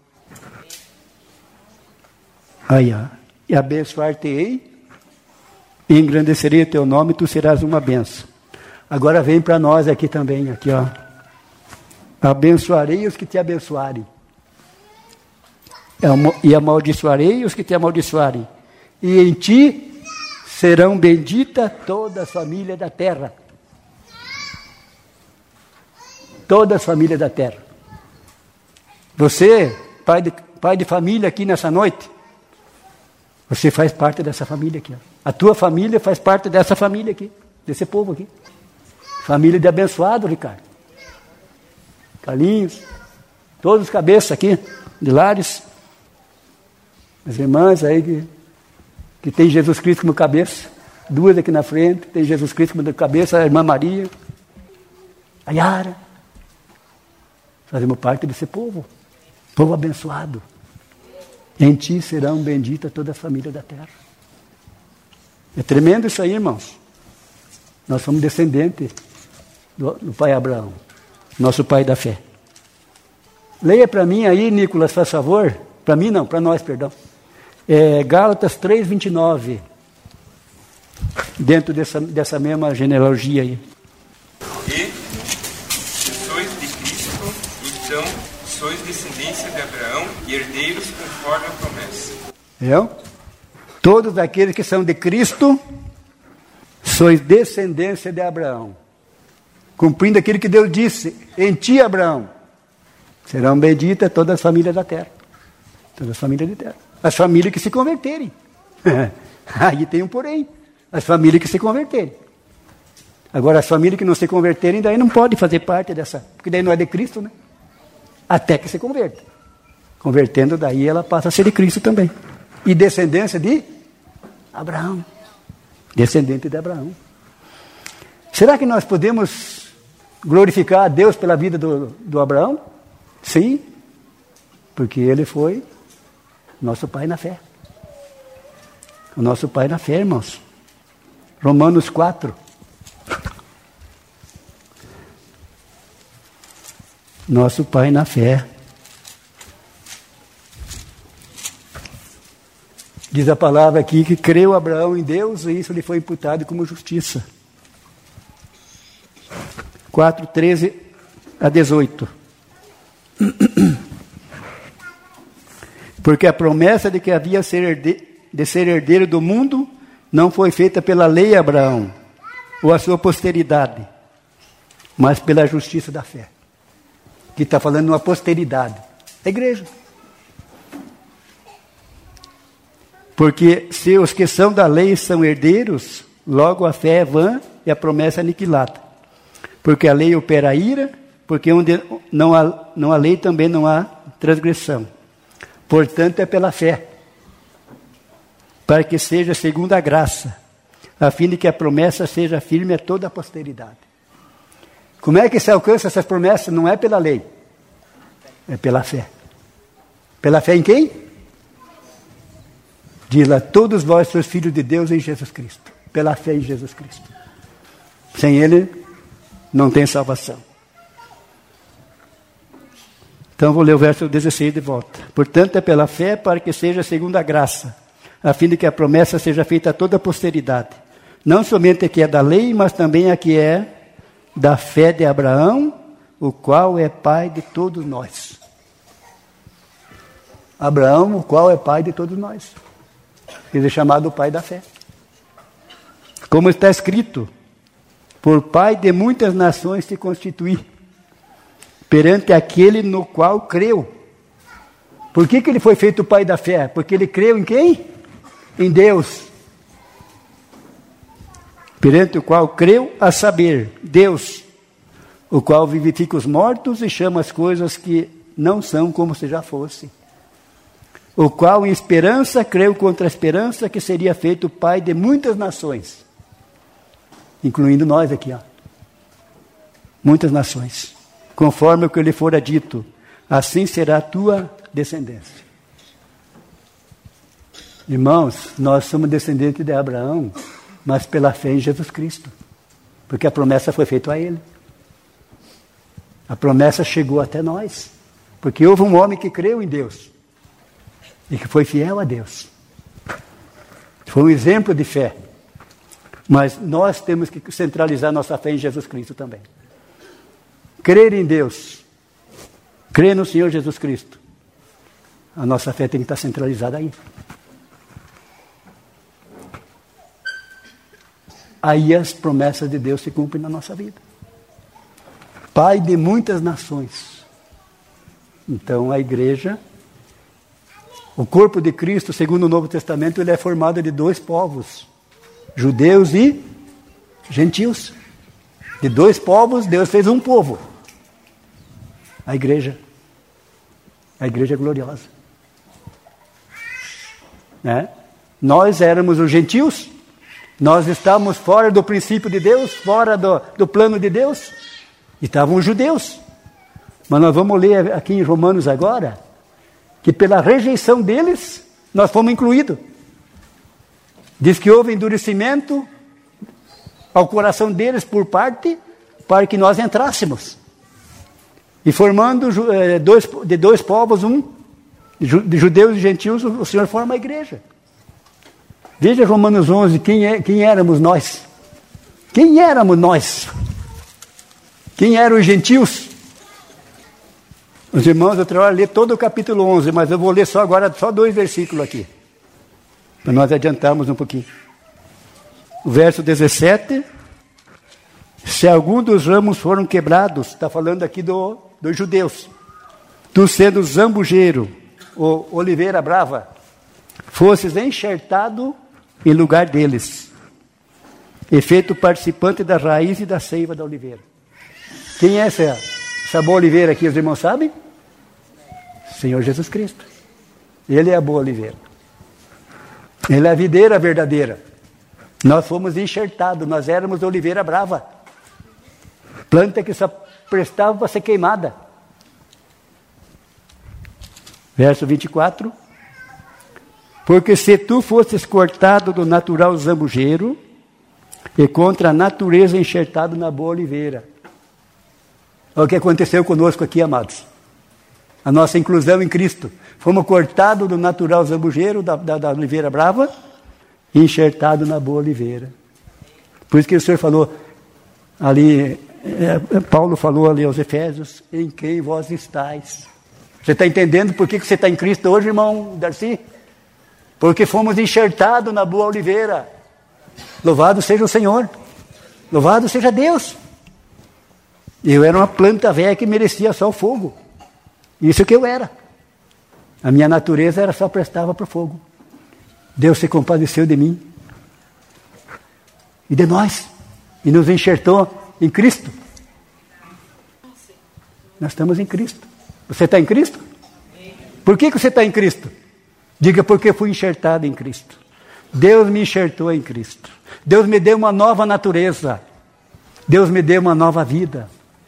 Aí, ó. E abençoar-te-ei, e engrandecerei o teu nome, e tu serás uma bênção. Agora vem para nós aqui também, aqui, ó. Abençoarei os que te abençoarem. E amaldiçoarei os que te amaldiçoarem. E em ti serão benditas todas as famílias da terra. Todas as famílias da terra. Você, pai de, pai de família aqui nessa noite, você faz parte dessa família aqui. Ó. A tua família faz parte dessa família aqui, desse povo aqui. Família de abençoado, Ricardo. Carlinhos, todos os cabeças aqui, de Lares. As irmãs aí que, que tem Jesus Cristo como cabeça. Duas aqui na frente, tem Jesus Cristo como cabeça, a irmã Maria, a Yara. Fazemos parte desse povo. Povo abençoado. Em ti serão benditas toda a família da terra. É tremendo isso aí, irmãos. Nós somos descendentes do, do pai Abraão, nosso pai da fé. Leia para mim aí, Nicolas, faz favor. Para mim não, para nós, perdão. É, Gálatas três, vinte e nove. Dentro dessa, dessa mesma genealogia aí. E, se sois de Cristo, então sois descendência de Abraão e herdeiros conforme a promessa. Eu? Todos aqueles que são de Cristo, sois descendência de Abraão. Cumprindo aquilo que Deus disse, em ti, Abraão, serão benditas todas as famílias da terra. Todas as famílias da terra. As famílias que se converterem. Aí tem um porém. As famílias que se converterem. Agora, as famílias que não se converterem, daí não pode fazer parte dessa, porque daí não é de Cristo, né? Até que se converta. Convertendo, daí ela passa a ser de Cristo também. E descendência de Abraão. Descendente de Abraão. Será que nós podemos glorificar a Deus pela vida do, do Abraão? Sim. Porque ele foi nosso pai na fé. O nosso pai na fé, irmãos. Romanos quatro. Nosso pai na fé. Diz a palavra aqui que creu Abraão em Deus e isso lhe foi imputado como justiça. quatro, treze a dezoito. Porque a promessa de que havia ser herde- de ser herdeiro do mundo não foi feita pela lei a Abraão, ou a sua posteridade, mas pela justiça da fé. Que está falando uma posteridade. A igreja. Porque se os que são da lei são herdeiros, logo a fé é vã e a promessa é aniquilada. Porque a lei opera a ira, porque onde não há, não há lei também não há transgressão. Portanto, é pela fé, para que seja segundo a graça, a fim de que a promessa seja firme a toda a posteridade. Como é que se alcança essas promessas? Não é pela lei, é pela fé. Pela fé em quem? Diz lá, todos vós sois filhos de Deus em Jesus Cristo. Pela fé em Jesus Cristo. Sem Ele, não tem salvação. Então vou ler o verso dezesseis de volta. Portanto, é pela fé para que seja segundo a graça, a fim de que a promessa seja feita a toda a posteridade. Não somente a que é da lei, mas também a que é da fé de Abraão, o qual é pai de todos nós. Abraão, o qual é pai de todos nós. Ele é chamado o pai da fé. Como está escrito, por pai de muitas nações se constituí, perante aquele no qual creu. Por que que ele foi feito o pai da fé? Porque ele creu em quem? Em Deus. Perante o qual creu, a saber, Deus, o qual vivifica os mortos e chama as coisas que não são como se já fossem. O qual em esperança creu contra a esperança que seria feito pai de muitas nações. Incluindo nós aqui, ó. Muitas nações. Conforme o que lhe fora dito, assim será a tua descendência. Irmãos, nós somos descendentes de Abraão, mas pela fé em Jesus Cristo. Porque a promessa foi feita a ele. A promessa chegou até nós. Porque houve um homem que creu em Deus. E que foi fiel a Deus. Foi um exemplo de fé. Mas nós temos que centralizar nossa fé em Jesus Cristo também. Crer em Deus. Crer no Senhor Jesus Cristo. A nossa fé tem que estar centralizada aí. Aí as promessas de Deus se cumprem na nossa vida. Pai de muitas nações. Então a igreja, o corpo de Cristo, segundo o Novo Testamento, ele é formado de dois povos. Judeus e gentios. De dois povos, Deus fez um povo. A igreja. A igreja gloriosa. Né? Nós éramos os gentios. Nós estávamos fora do princípio de Deus, fora do, do plano de Deus. E estavam os judeus. Mas nós vamos ler aqui em Romanos agora, que pela rejeição deles, nós fomos incluídos. Diz que houve endurecimento ao coração deles por parte, para que nós entrássemos. E formando dois, de dois povos, um, de judeus e gentios, o Senhor forma a igreja. Veja Romanos onze, quem, é, quem éramos nós? Quem éramos nós? Quem eram os gentios? Os irmãos, eu trabalho ler todo o capítulo onze, mas eu vou ler só agora, só dois versículos aqui. Para nós adiantarmos um pouquinho. O verso dezessete. Se algum dos ramos foram quebrados, está falando aqui do, dos judeus. Tu sendo zambujeiro, ou oliveira brava, fosses enxertado em lugar deles, e feito participante da raiz e da seiva da oliveira. Quem é essa, essa boa oliveira aqui, os irmãos sabem? Senhor Jesus Cristo. Ele é a boa oliveira. Ele é a videira verdadeira. Nós fomos enxertados, nós éramos oliveira brava. Planta que só prestava para ser queimada. Verso vinte e quatro. Porque se tu fosses cortado do natural zambujeiro, e contra a natureza enxertado na boa oliveira. Olha o que aconteceu conosco aqui, amados. A nossa inclusão em Cristo. Fomos cortados do natural zambujeiro, da, da, da oliveira brava, e enxertado na boa oliveira. Por isso que o Senhor falou ali, é, Paulo falou ali aos Efésios, em quem vós estáis. Você está entendendo por que você está em Cristo hoje, irmão Darcy? Porque fomos enxertados na boa oliveira. Louvado seja o Senhor. Louvado seja Deus. Eu era uma planta velha que merecia só o fogo. Isso que eu era. A minha natureza era só prestava para o fogo. Deus se compadeceu de mim. E de nós. E nos enxertou em Cristo. Nós estamos em Cristo. Você está em Cristo? Por que, que você está em Cristo? Diga, porque fui enxertado em Cristo. Deus me enxertou em Cristo. Deus me deu uma nova natureza. Deus me deu uma nova vida.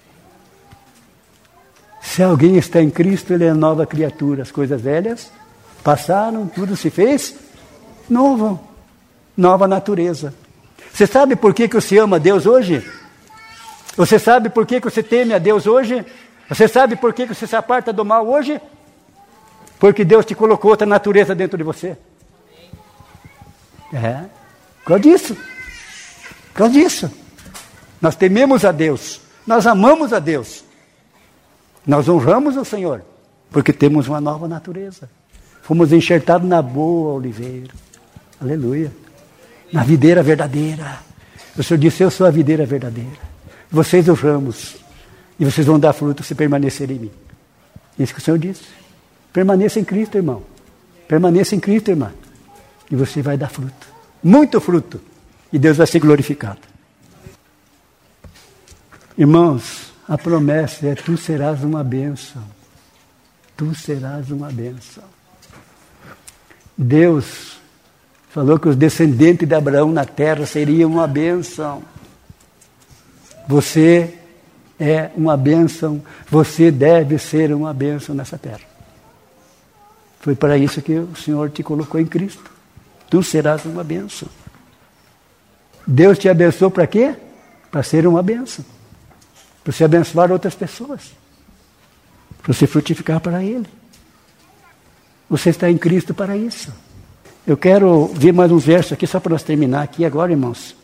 Se alguém está em Cristo, ele é nova criatura. As coisas velhas passaram, tudo se fez novo. Nova natureza. Você sabe por que, que você ama a Deus hoje? Você sabe por que, que você teme a Deus hoje? Você sabe por que, que você se aparta do mal hoje? Porque Deus te colocou outra natureza dentro de você. É, por causa disso. Por causa disso. Nós tememos a Deus. Nós amamos a Deus. Nós honramos o Senhor. Porque temos uma nova natureza. Fomos enxertados na boa oliveira. Aleluia. Na videira verdadeira. O Senhor disse, eu sou a videira verdadeira. Vocês os ramos. E vocês vão dar fruto se permanecerem em mim. Isso que o Senhor disse. Permaneça em Cristo, irmão. Permaneça em Cristo, irmã. E você vai dar fruto. Muito fruto. E Deus vai ser glorificado. Irmãos, a promessa é: tu serás uma bênção. Tu serás uma bênção. Deus falou que os descendentes de Abraão na terra seriam uma bênção. Você é uma bênção. Você deve ser uma bênção nessa terra. Foi para isso que o Senhor te colocou em Cristo. Tu serás uma bênção. Deus te abençoou para quê? Para ser uma bênção. Para você abençoar outras pessoas. Para você frutificar para Ele. Você está em Cristo para isso. Eu quero ver mais uns versos aqui, só para nós terminar aqui agora, irmãos.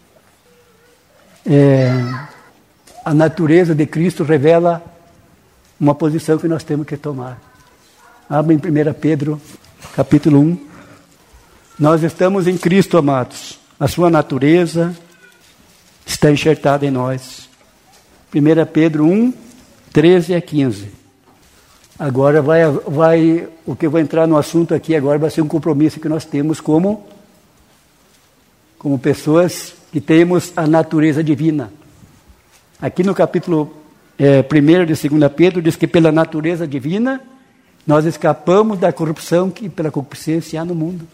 É, a natureza de Cristo revela uma posição que nós temos que tomar. Abra em primeira Pedro, capítulo um. Nós estamos em Cristo, amados. A sua natureza está enxertada em nós. primeira Pedro um, treze a quinze. Agora vai, vai, o que eu vou entrar no assunto aqui agora vai ser um compromisso que nós temos como, como pessoas que temos a natureza divina. Aqui no capítulo é, primeiro de segunda Pedro diz que pela natureza divina nós escapamos da corrupção que pela concupiscência há no mundo.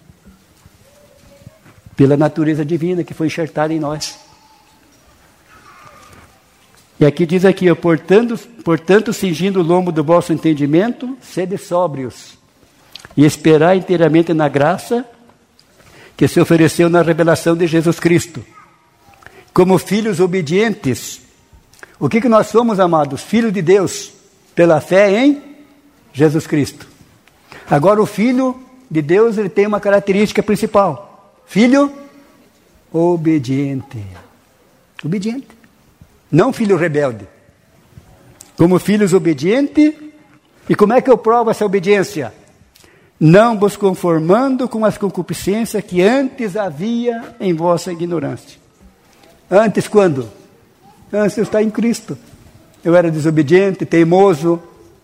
Pela natureza divina que foi enxertada em nós. E aqui diz aqui, ó, portanto, portanto, cingindo o lombo do vosso entendimento, sede sóbrios, e esperai inteiramente na graça que se ofereceu na revelação de Jesus Cristo. Como filhos obedientes. O que, que nós somos, amados? Filhos de Deus, pela fé em Jesus Cristo. Agora o Filho de Deus, ele tem uma característica principal. Filho obediente. Obediente. Não filho rebelde. Como filhos obedientes. E como é que eu provo essa obediência? Não vos conformando com as concupiscências que antes havia em vossa ignorância. Antes quando? Antes eu estava em Cristo. Eu era desobediente, teimoso.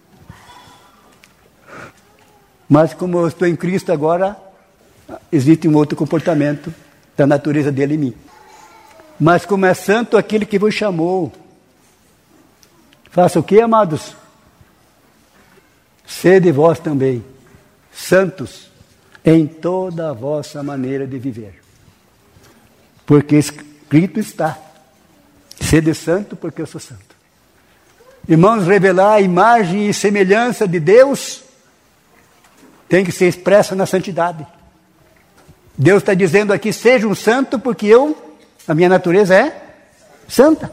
Mas como eu estou em Cristo agora, existe um outro comportamento da natureza dele em mim. Mas como é santo aquele que vos chamou. Faça o que, amados? Sede vós também santos em toda a vossa maneira de viver. Porque escrito está, sede santo porque eu sou santo. Irmãos, revelar a imagem e semelhança de Deus tem que ser expressa na santidade. Deus está dizendo aqui, seja um santo, porque eu, a minha natureza é santa.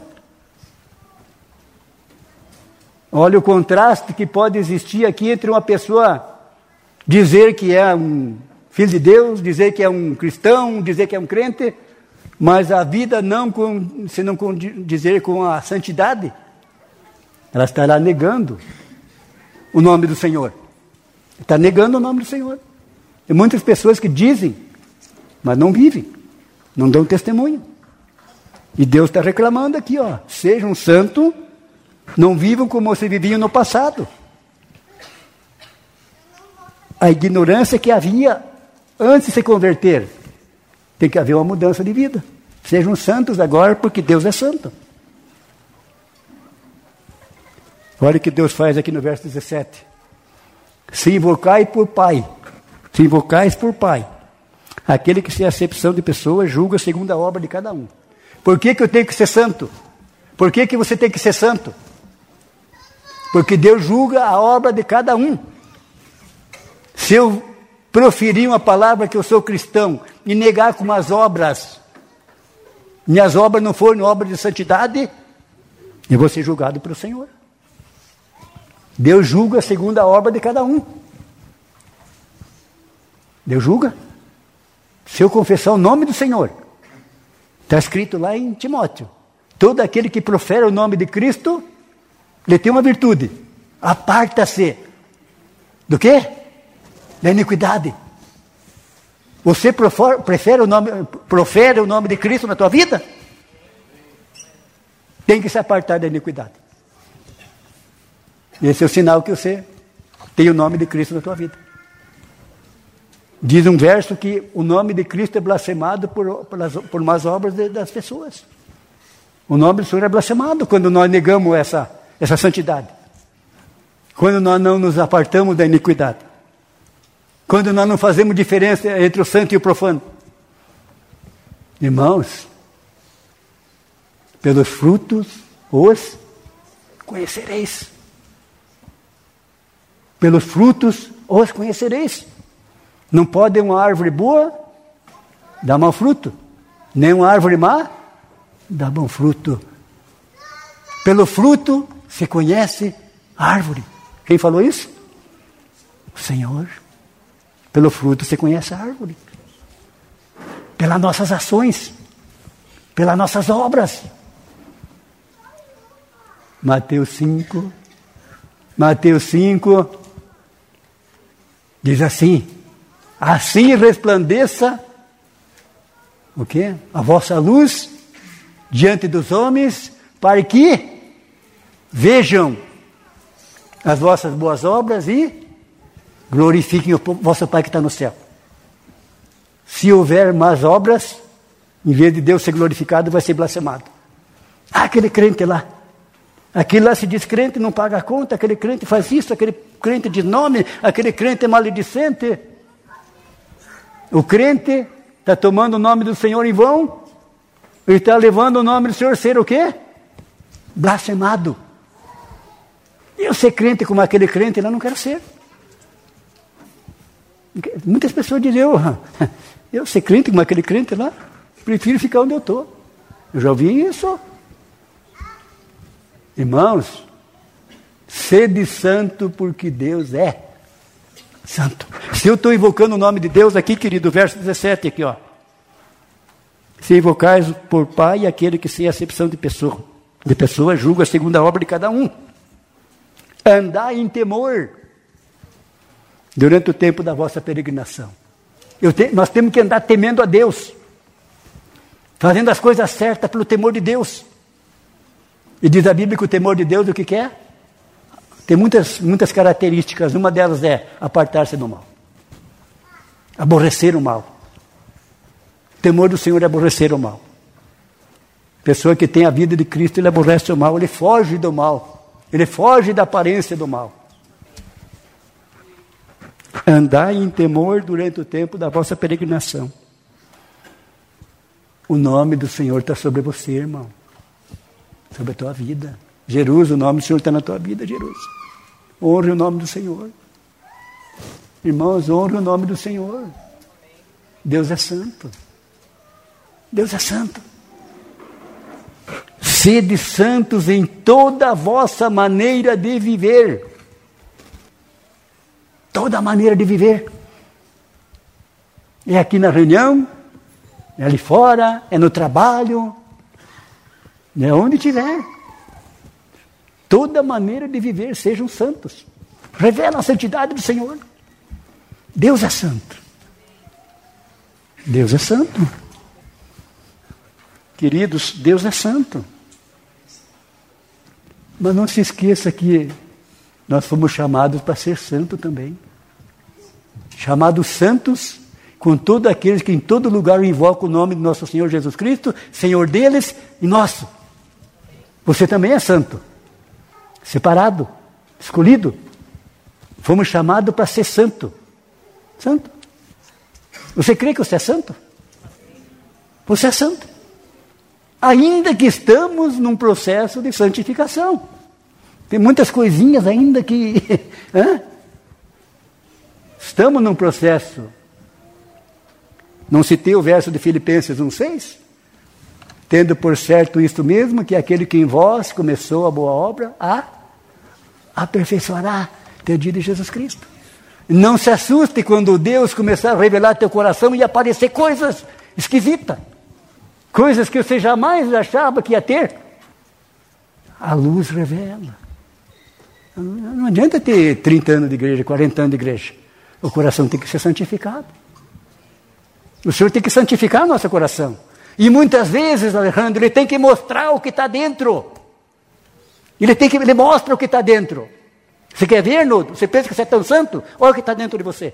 Olha o contraste que pode existir aqui entre uma pessoa dizer que é um filho de Deus, dizer que é um cristão, dizer que é um crente, mas a vida não, com, se não dizer com a santidade, ela estará negando o nome do Senhor. Está negando o nome do Senhor. Tem muitas pessoas que dizem, mas não vivem, não dão testemunho. E Deus está reclamando aqui, ó, seja um santo, não vivam como se viviam no passado. A ignorância que havia antes de se converter, tem que haver uma mudança de vida. Sejam santos agora, porque Deus é santo. Olha o que Deus faz aqui no verso dezessete. Se invocai por Pai, se invocais por Pai, aquele que sem acepção de pessoas julga segundo a obra de cada um. Por que que eu tenho que ser santo? Por que que você tem que ser santo? Porque Deus julga a obra de cada um. Se eu proferir uma palavra que eu sou cristão e negar com as obras, minhas obras não forem obras de santidade, eu vou ser julgado pelo Senhor. Deus julga segundo a obra de cada um. Deus julga. Se eu confessar o nome do Senhor, está escrito lá em Timóteo, todo aquele que profere o nome de Cristo, ele tem uma virtude: aparta-se do quê? Da iniquidade. Você profor, prefere o nome, profere o nome de Cristo na tua vida? Tem que se apartar da iniquidade. Esse é o sinal que você tem o nome de Cristo na tua vida. Diz um verso que o nome de Cristo é blasfemado por, por, por más obras de, das pessoas. O nome do Senhor é blasfemado quando nós negamos essa, essa santidade. Quando nós não nos apartamos da iniquidade. Quando nós não fazemos diferença entre o santo e o profano. Irmãos, pelos frutos os conhecereis. Pelos frutos os conhecereis. Não pode uma árvore boa dar mau fruto, nem uma árvore má dar bom fruto. Pelo fruto se conhece a árvore. Quem falou isso? O Senhor. Pelo fruto se conhece a árvore. Pelas nossas ações, pelas nossas obras. Mateus cinco, Mateus cinco, diz assim: assim resplandeça o quê? A vossa luz diante dos homens, para que vejam as vossas boas obras e glorifiquem o vosso Pai que está no céu. Se houver más obras, em vez de Deus ser glorificado, vai ser blasfemado. Ah, aquele crente lá, aquele lá se diz crente, não paga a conta, aquele crente faz isso, aquele crente diz nome, aquele crente é maledicente. O crente está tomando o nome do Senhor em vão, ele está levando o nome do Senhor a ser o quê? Blasfemado. Eu ser crente como aquele crente, eu não quero ser. Muitas pessoas dizem, eu, eu ser crente como aquele crente lá, prefiro ficar onde eu estou. Eu já ouvi isso. Irmãos, sede santo porque Deus é santo. Se eu estou invocando o nome de Deus aqui, querido, verso dezessete aqui, ó. Se invocais por Pai aquele que sem acepção de pessoa, de pessoa julga segundo a obra de cada um. Andai em temor durante o tempo da vossa peregrinação. Eu te, nós temos que andar temendo a Deus, fazendo as coisas certas pelo temor de Deus. E diz a Bíblia que o temor de Deus o que, que é? Tem muitas, muitas características. Uma delas é apartar-se do mal, aborrecer o mal. O temor do Senhor é aborrecer o mal. Pessoa que tem a vida de Cristo, ele aborrece o mal, ele foge do mal, ele foge da aparência do mal. Andai em temor durante o tempo da vossa peregrinação. O nome do Senhor está sobre você, irmão. Sobre a tua vida. Jerusa, o nome do Senhor está na tua vida, Jerusa. Honre o nome do Senhor. Irmãos, honre o nome do Senhor. Deus é santo. Deus é santo. Sede santos em toda a vossa maneira de viver. Toda a maneira de viver. É aqui na reunião, é ali fora, é no trabalho, é onde estiver. Toda maneira de viver, sejam santos. Revela a santidade do Senhor. Deus é santo. Deus é santo. Queridos, Deus é santo. Mas não se esqueça que nós fomos chamados para ser santo também. Chamados santos com todos aqueles que em todo lugar invocam o nome do nosso Senhor Jesus Cristo, Senhor deles e nosso. Você também é santo. Separado, escolhido. Fomos chamados para ser santo. Santo. Você crê que você é santo? Você é santo. Ainda que estamos num processo de santificação. Tem muitas coisinhas ainda que... Hã? Estamos num processo. Não citei o verso de Filipenses um, seis? Tendo por certo isto mesmo, que aquele que em vós começou a boa obra, a aperfeiçoará até o dia de Jesus Cristo. Não se assuste quando Deus começar a revelar teu coração e aparecer coisas esquisitas. Coisas que você jamais achava que ia ter. A luz revela. Não adianta ter trinta anos de igreja, quarenta anos de igreja. O coração tem que ser santificado. O Senhor tem que santificar o nosso coração. E muitas vezes, Alejandro, Ele tem que mostrar o que está dentro. Ele, tem que, ele mostra o que está dentro. Você quer ver, Nudo? Você pensa que você é tão santo? Olha o que está dentro de você.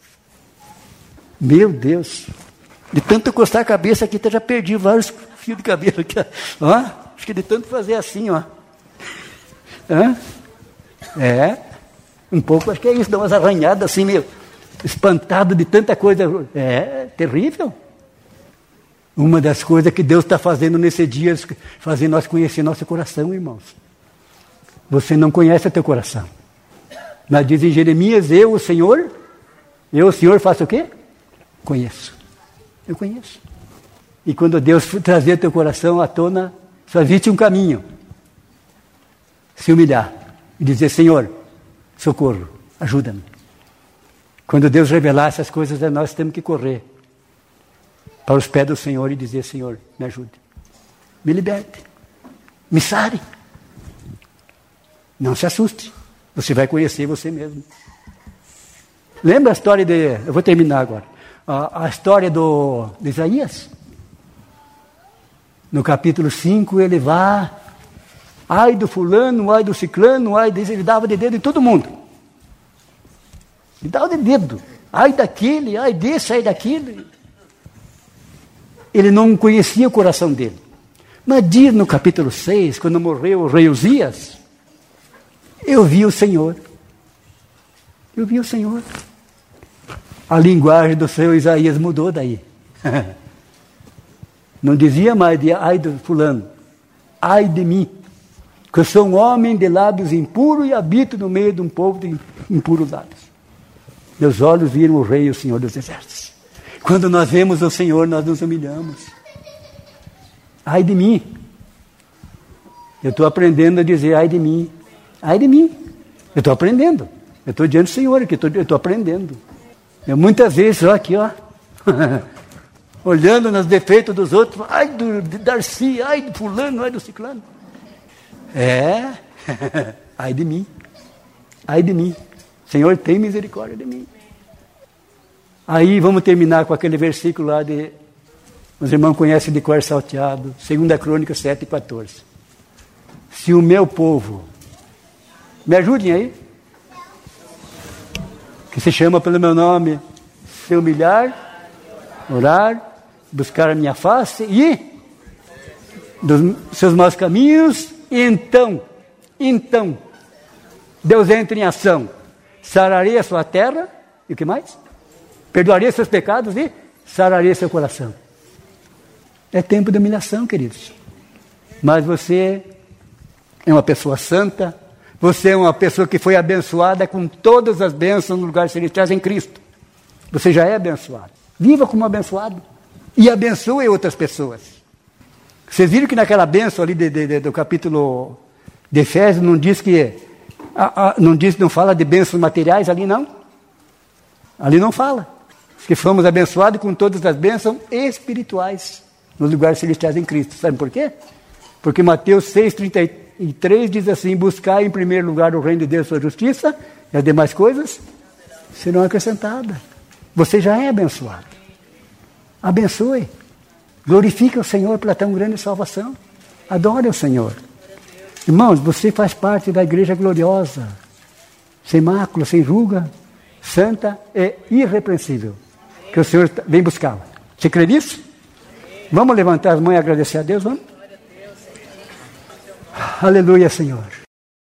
Meu Deus. De tanto encostar a cabeça aqui, eu já perdi vários fios de cabelo aqui. Ó. Acho que de tanto fazer assim, ó. Hã? É. Um pouco, acho que é isso. Dá umas arranhadas assim, meio espantado de tanta coisa. É terrível. Uma das coisas que Deus está fazendo nesse dia, fazendo nós conhecer nosso coração, irmãos. Você não conhece o teu coração. Mas diz em Jeremias, eu, o Senhor, eu, o Senhor, faço o quê? Conheço. Eu conheço. E quando Deus trazer teu coração à tona, só existe um caminho. Se humilhar e dizer, Senhor, socorro, ajuda-me. Quando Deus revelar essas coisas, nós temos que correr para os pés do Senhor e dizer, Senhor, me ajude. Me liberte. Me sare. Não se assuste. Você vai conhecer você mesmo. Lembra a história de... Eu vou terminar agora. A, a história do, de Isaías? No capítulo cinco, ele vai... Ai do fulano, ai do ciclano, ai desse... Ele dava de dedo em todo mundo. Ele dava de dedo. Ai daquele, ai desse, ai daquele. Ele não conhecia o coração dele. Mas diz no capítulo seis, quando morreu o rei Uzias, eu vi o Senhor. Eu vi o Senhor. A linguagem do seu Isaías mudou daí. Não dizia mais de ai do fulano. Ai de mim, que eu sou um homem de lábios impuros e habito no meio de um povo de impuros lábios. Meus olhos viram o rei e o Senhor dos exércitos. Quando nós vemos o Senhor, nós nos humilhamos. Ai de mim. Eu estou aprendendo a dizer ai de mim. Ai de mim. Eu estou aprendendo. Eu estou diante do Senhor aqui, eu estou aprendendo. Eu muitas vezes, ó, aqui, ó, olhando nos defeitos dos outros, ai do de Darcy, ai do fulano, ai do ciclano. É, ai de mim. Ai de mim. Senhor, tem misericórdia de mim. Aí vamos terminar com aquele versículo lá de... Os irmãos conhecem de cor salteado. Segunda Crônica sete e quatorze. Se o meu povo... Me ajudem aí. Que se chama pelo meu nome. Se humilhar, orar, buscar a minha face e... dos seus maus caminhos. Então, então, Deus entra em ação. Sararei a sua terra. E o que mais? Perdoarei seus pecados e sararei seu coração. É tempo de humilhação, queridos. Mas você é uma pessoa santa, Você é uma pessoa que foi abençoada com todas as bênçãos no lugar celestial em Cristo. Você já é abençoado. Viva como abençoado. E abençoe outras pessoas. Vocês viram que naquela bênção ali de, de, de, do capítulo de Efésios não diz que a, a, não diz, não fala de bênçãos materiais ali, não? Ali não fala. Que fomos abençoados com todas as bênçãos espirituais nos lugares celestiais em Cristo. Sabe por quê? Porque Mateus seis, trinta e três diz assim: buscar em primeiro lugar o reino de Deus e sua justiça, e as demais coisas serão acrescentadas. Você já é abençoado. Abençoe. Glorifique o Senhor pela tão grande salvação. Adore o Senhor. Irmãos, você faz parte da igreja gloriosa, sem mácula, sem ruga, santa e irrepreensível, que o Senhor vem buscá-la. Você crê nisso? Vamos levantar as mãos e agradecer a Deus, vamos? Aleluia, Senhor.